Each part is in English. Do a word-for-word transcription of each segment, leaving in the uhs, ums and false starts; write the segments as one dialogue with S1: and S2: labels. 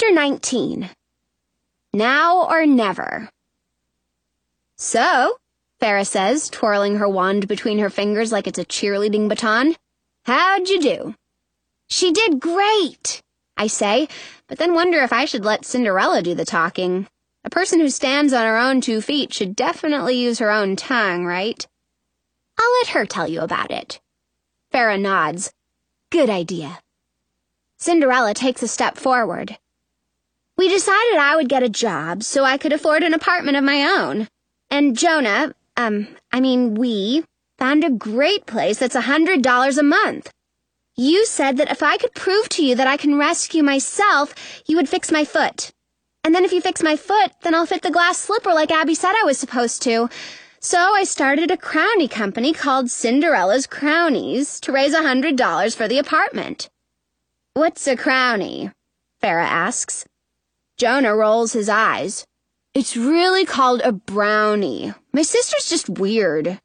S1: Chapter nineteen. Now or Never. So, Farrah says, twirling her wand between her fingers like it's a cheerleading baton, how'd you do? She did great, I say, but then wonder if I should let Cinderella do the talking. A person who stands on her own two feet should definitely use her own tongue, right? I'll let her tell you about it. Farrah nods. Good idea. Cinderella takes a step forward. We decided I would get a job so I could afford an apartment of my own. And Jonah, um, I mean we, found a great place that's a hundred dollars a month. You said that if I could prove to you that I can rescue myself, you would fix my foot. And then if you fix my foot, then I'll fit the glass slipper like Abby said I was supposed to. So I started a crownie company called Cinderella's Crownies to raise a hundred dollars for the apartment. What's a crownie? Farrah asks. Jonah rolls his eyes. It's really called a brownie. My sister's just weird.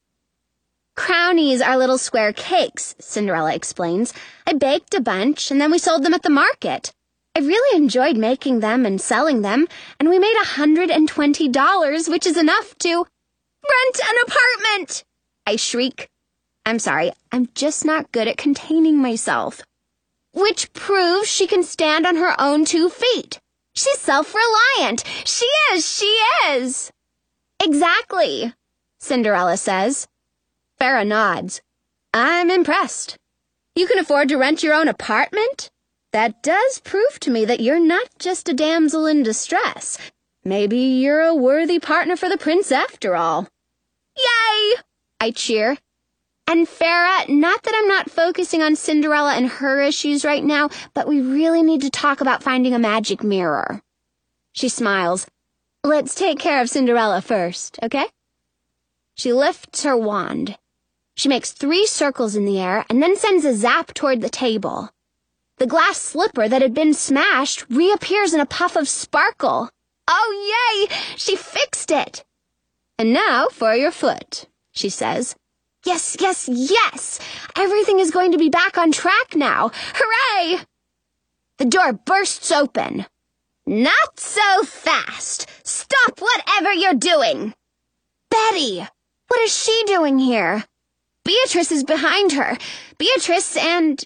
S1: Crownies are little square cakes, Cinderella explains. I baked a bunch, and then we sold them at the market. I really enjoyed making them and selling them, and we made a hundred and twenty dollars, which is enough to rent an apartment! I shriek. I'm sorry, I'm just not good at containing myself. Which proves she can stand on her own two feet. She's self-reliant. She is, she is. Exactly, Cinderella says. Farrah nods. I'm impressed. You can afford to rent your own apartment? That does prove to me that you're not just a damsel in distress. Maybe you're a worthy partner for the prince after all. Yay! I cheer. And Farrah, not that I'm not focusing on Cinderella and her issues right now, but we really need to talk about finding a magic mirror. She smiles. Let's take care of Cinderella first, okay? She lifts her wand. She makes three circles in the air and then sends a zap toward the table. The glass slipper that had been smashed reappears in a puff of sparkle. Oh, yay! She fixed it! And now for your foot, she says. Yes, yes, yes! Everything is going to be back on track now. Hooray! The door bursts open. Not so fast! Stop whatever you're doing! Betty! What is she doing here? Beatrice is behind her. Beatrice and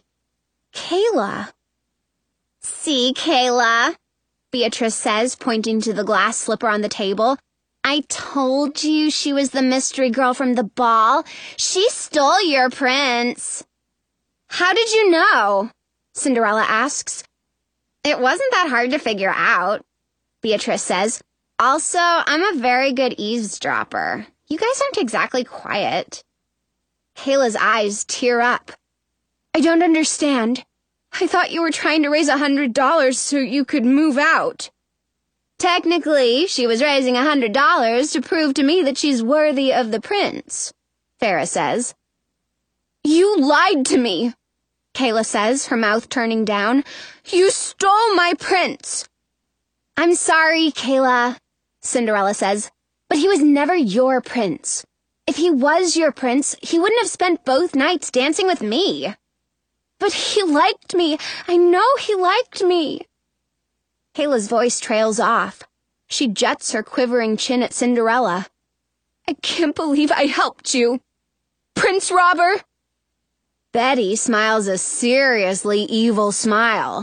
S1: Kayla. See, Kayla, Beatrice says, pointing to the glass slipper on the table. I told you she was the mystery girl from the ball. She stole your prince. How did you know? Cinderella asks. It wasn't that hard to figure out, Beatrice says. Also, I'm a very good eavesdropper. You guys aren't exactly quiet. Kayla's eyes tear up. I don't understand. I thought you were trying to raise a hundred dollars so you could move out. Technically, she was raising a hundred dollars to prove to me that she's worthy of the prince, Farrah says. You lied to me, Kayla says, her mouth turning down. You stole my prince. I'm sorry, Kayla, Cinderella says, but he was never your prince. If he was your prince, he wouldn't have spent both nights dancing with me. But he liked me. I know he liked me. Kayla's voice trails off. She juts her quivering chin at Cinderella. I can't believe I helped you. Prince Robber! Betty smiles a seriously evil smile.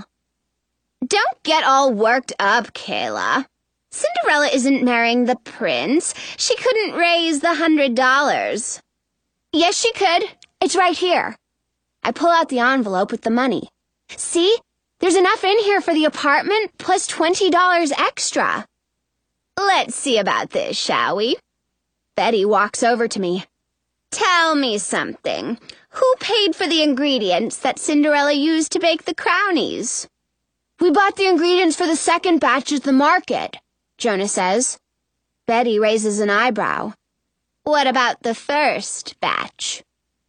S1: Don't get all worked up, Kayla. Cinderella isn't marrying the prince. She couldn't raise the hundred dollars. Yes, she could. It's right here. I pull out the envelope with the money. See? There's enough in here for the apartment, plus twenty dollars extra. Let's see about this, shall we? Betty walks over to me. Tell me something. Who paid for the ingredients that Cinderella used to bake the crownies? We bought the ingredients for the second batch at the market, Jonah says. Betty raises an eyebrow. What about the first batch?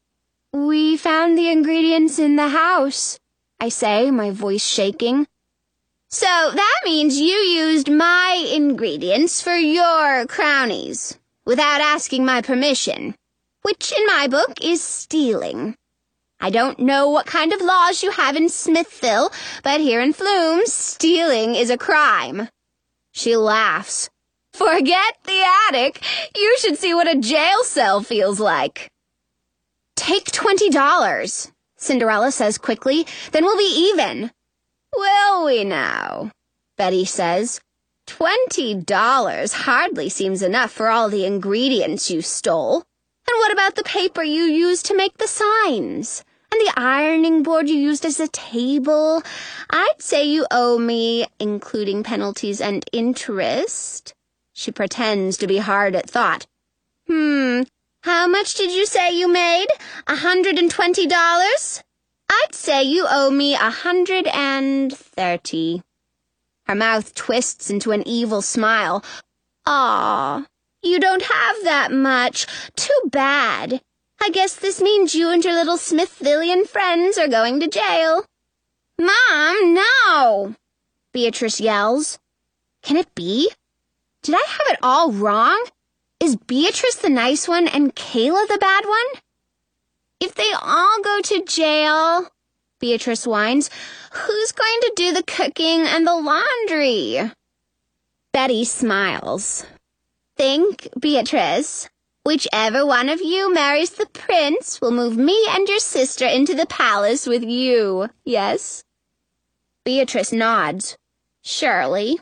S1: We found the ingredients in the house, I say, my voice shaking. So that means you used my ingredients for your crownies, without asking my permission, which in my book is stealing. I don't know what kind of laws you have in Smithville, but here in Flume, stealing is a crime. She laughs. Forget the attic. You should see what a jail cell feels like. Take twenty dollars, Cinderella says quickly. Then we'll be even. Will we now? Betty says. Twenty dollars hardly seems enough for all the ingredients you stole. And what about the paper you used to make the signs? And the ironing board you used as a table? I'd say you owe me, including penalties and interest. She pretends to be hard at thought. Hmm, how much did you say you made? A hundred and twenty dollars? I'd say you owe me a hundred and thirty. Her mouth twists into an evil smile. Aw, you don't have that much. Too bad. I guess this means you and your little Smithvillian friends are going to jail. Mom, no! Beatrice yells. Can it be? Did I have it all wrong? Is Beatrice the nice one and Kayla the bad one? If they all go to jail, Beatrice whines, who's going to do the cooking and the laundry? Betty smiles. Think, Beatrice. Whichever one of you marries the prince will move me and your sister into the palace with you, yes? Beatrice nods. Surely.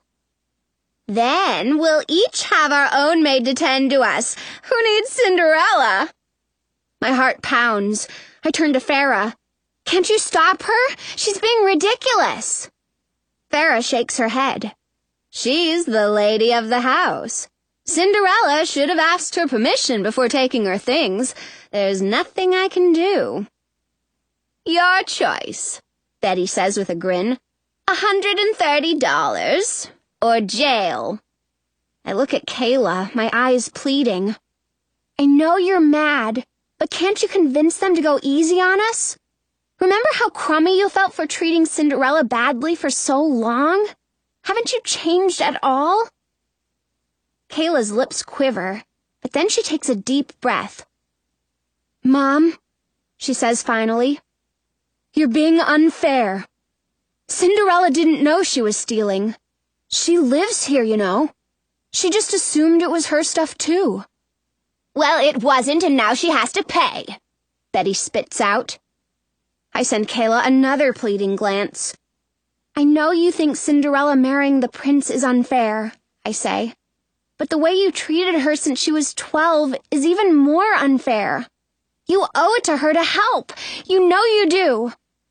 S1: Then we'll each have our own maid to tend to us. Who needs Cinderella? My heart pounds. I turn to Farah. Can't you stop her? She's being ridiculous. Farah shakes her head. She's the lady of the house. Cinderella should have asked her permission before taking her things. There's nothing I can do. Your choice, Betty says with a grin. A hundred and thirty dollars. Or jail. I look at Kayla, my eyes pleading. I know you're mad, but can't you convince them to go easy on us? Remember how crummy you felt for treating Cinderella badly for so long? Haven't you changed at all? Kayla's lips quiver, but then she takes a deep breath. Mom, she says finally, you're being unfair. Cinderella didn't know she was stealing. She lives here, you know. She just assumed it was her stuff, too. Well, it wasn't, and now she has to pay, Betty spits out. I send Kayla another pleading glance. I know you think Cinderella marrying the prince is unfair, I say. But the way you treated her since she was twelve is even more unfair. You owe it to her to help. You know you do.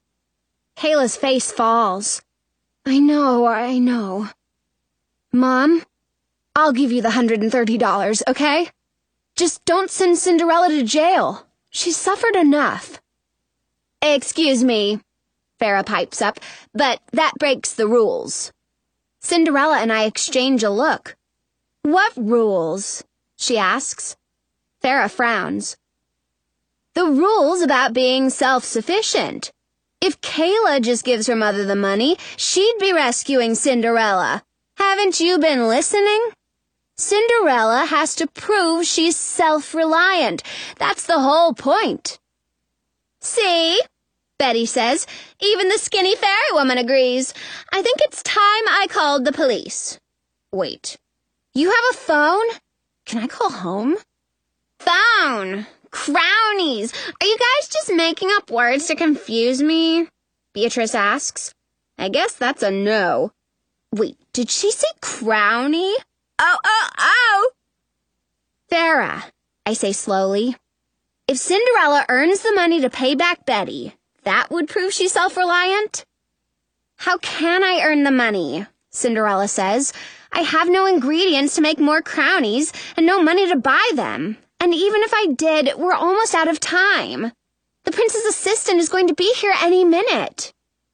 S1: Kayla's face falls. I know, I know. Mom, I'll give you the hundred and thirty dollars, okay? Just don't send Cinderella to jail. She's suffered enough. Excuse me, Farah pipes up, but that breaks the rules. Cinderella and I exchange a look. What rules? She asks. Farah frowns. The rules about being self-sufficient. If Kayla just gives her mother the money, she'd be rescuing Cinderella. Haven't you been listening? Cinderella has to prove she's self-reliant. That's the whole point. See? Betty says. Even the skinny fairy woman agrees. I think it's time I called the police. Wait. You have a phone? Can I call home? Phone! Crownies! Are you guys just making up words to confuse me? Beatrice asks. I guess that's a no. Wait, did she say crownie? Oh, oh, oh! Farah, I say slowly. If Cinderella earns the money to pay back Betty, that would prove she's self-reliant? How can I earn the money? Cinderella says. I have no ingredients to make more crownies and no money to buy them. And even if I did, we're almost out of time. The prince's assistant is going to be here any minute.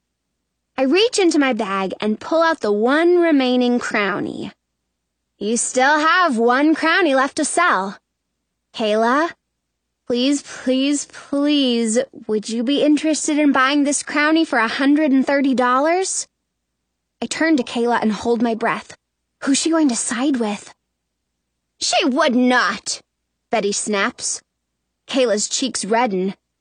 S1: I reach into my bag and pull out the one remaining crownie. You still have one crownie left to sell. Kayla, please, please, please, would you be interested in buying this crownie for a hundred and thirty dollars? I turn to Kayla and hold my breath. Who's she going to side with? She would not, Betty snaps. Kayla's cheeks redden.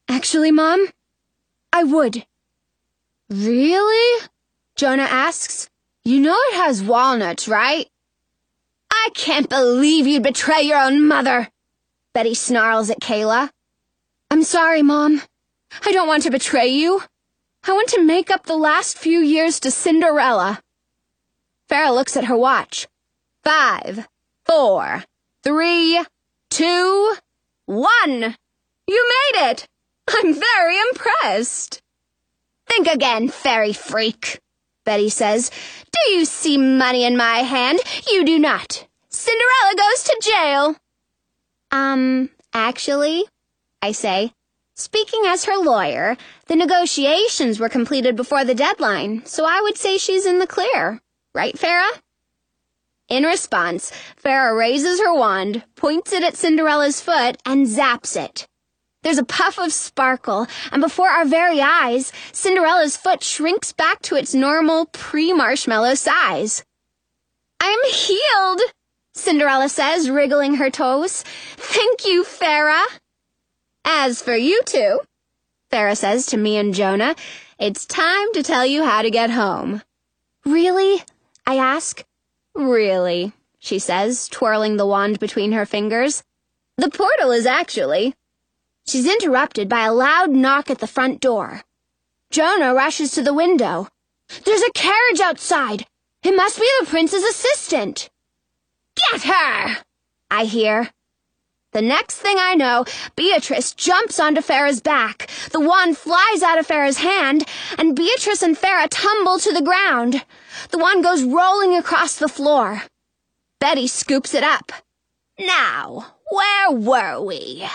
S1: Actually, Mom, I would. Really? Jonah asks. You know it has walnuts, right? I can't believe you'd betray your own mother, Betty snarls at Kayla. I'm sorry, Mom. I don't want to betray you. I want to make up the last few years to Cinderella. Farrah looks at her watch. Five, four, three, two, one. You made it! I'm very impressed. Think again, fairy freak, Betty says. Do you see money in my hand? You do not. Cinderella goes to jail. Um, actually, I say, speaking as her lawyer, the negotiations were completed before the deadline, so I would say she's in the clear. Right, Farrah? In response, Farrah raises her wand, points it at Cinderella's foot, and zaps it. There's a puff of sparkle, and before our very eyes, Cinderella's foot shrinks back to its normal pre-marshmallow size. I'm healed, Cinderella says, wriggling her toes. Thank you, Farrah. As for you two, Farrah says to me and Jonah, it's time to tell you how to get home. Really? I ask. Really, she says, twirling the wand between her fingers. The portal is actually... She's interrupted by a loud knock at the front door. Jonah rushes to the window. There's a carriage outside. It must be the prince's assistant. Get her! I hear. The next thing I know, Beatrice jumps onto Farrah's back. The wand flies out of Farrah's hand, and Beatrice and Farrah tumble to the ground. The wand goes rolling across the floor. Betty scoops it up. Now, where were we?